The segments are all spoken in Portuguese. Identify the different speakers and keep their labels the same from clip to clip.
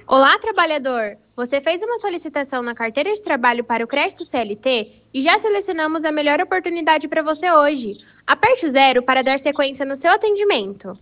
Speaker 1: Olá, trabalhador! Você fez uma solicitação na carteira de trabalho para o crédito CLT e já selecionamos a melhor oportunidade para você hoje. Aperte o zero para dar sequência no seu atendimento.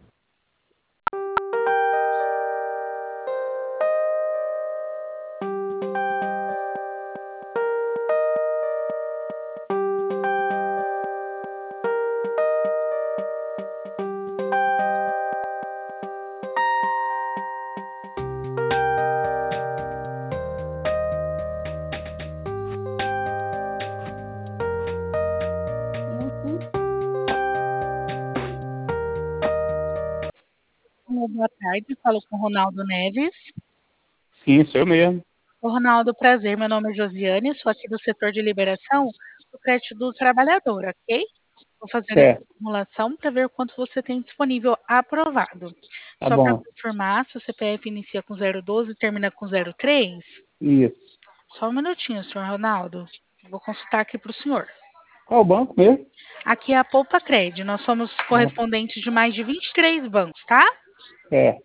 Speaker 2: Boa tarde, falo com o Ronaldo Neves.
Speaker 3: Sim, sou eu mesmo.
Speaker 2: Ô, Ronaldo, prazer, meu nome é Josiane, sou aqui do setor de liberação do crédito do trabalhador, ok? Vou fazer aqui
Speaker 3: Certo,
Speaker 2: a simulação para ver quanto você tem disponível aprovado.
Speaker 3: tá
Speaker 2: Só para
Speaker 3: bom.
Speaker 2: confirmar, se o CPF inicia com 012 e termina com 03?
Speaker 3: Isso.
Speaker 2: Só um minutinho, senhor Ronaldo. Vou consultar aqui para o senhor.
Speaker 3: Qual o banco mesmo?
Speaker 2: Aqui é a Poupa Cred, nós somos
Speaker 3: Ah,
Speaker 2: correspondentes de mais de 23 bancos, tá?
Speaker 3: é.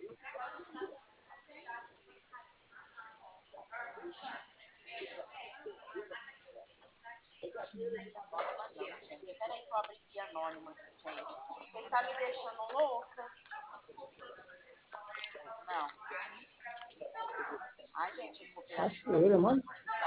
Speaker 3: Cachoeira, mano.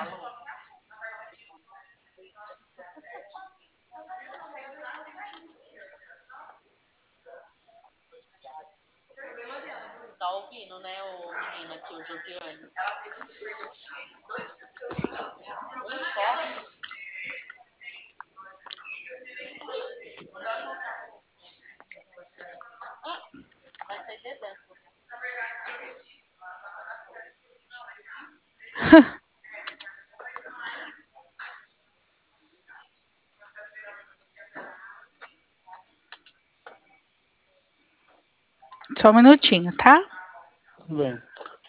Speaker 2: Só um minutinho, tá?
Speaker 3: Tudo bem.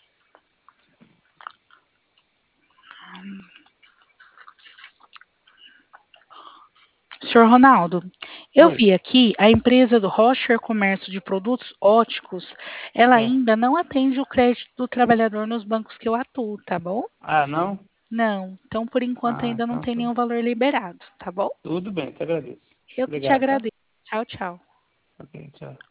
Speaker 2: Senhor Ronaldo, eu
Speaker 3: Oi.
Speaker 2: vi aqui a empresa do Rocher Comércio de Produtos Óticos, ela
Speaker 3: Ah,
Speaker 2: ainda não atende o crédito do trabalhador nos bancos que eu atuo, tá bom?
Speaker 3: ah, não?
Speaker 2: Não, então por enquanto
Speaker 3: Ah,
Speaker 2: ainda não
Speaker 3: então
Speaker 2: tem nenhum valor liberado, tá bom?
Speaker 3: tudo bem, te agradeço.
Speaker 2: Eu que te
Speaker 3: Obrigado, tá?
Speaker 2: agradeço. Tchau, tchau.
Speaker 3: Ok, tchau.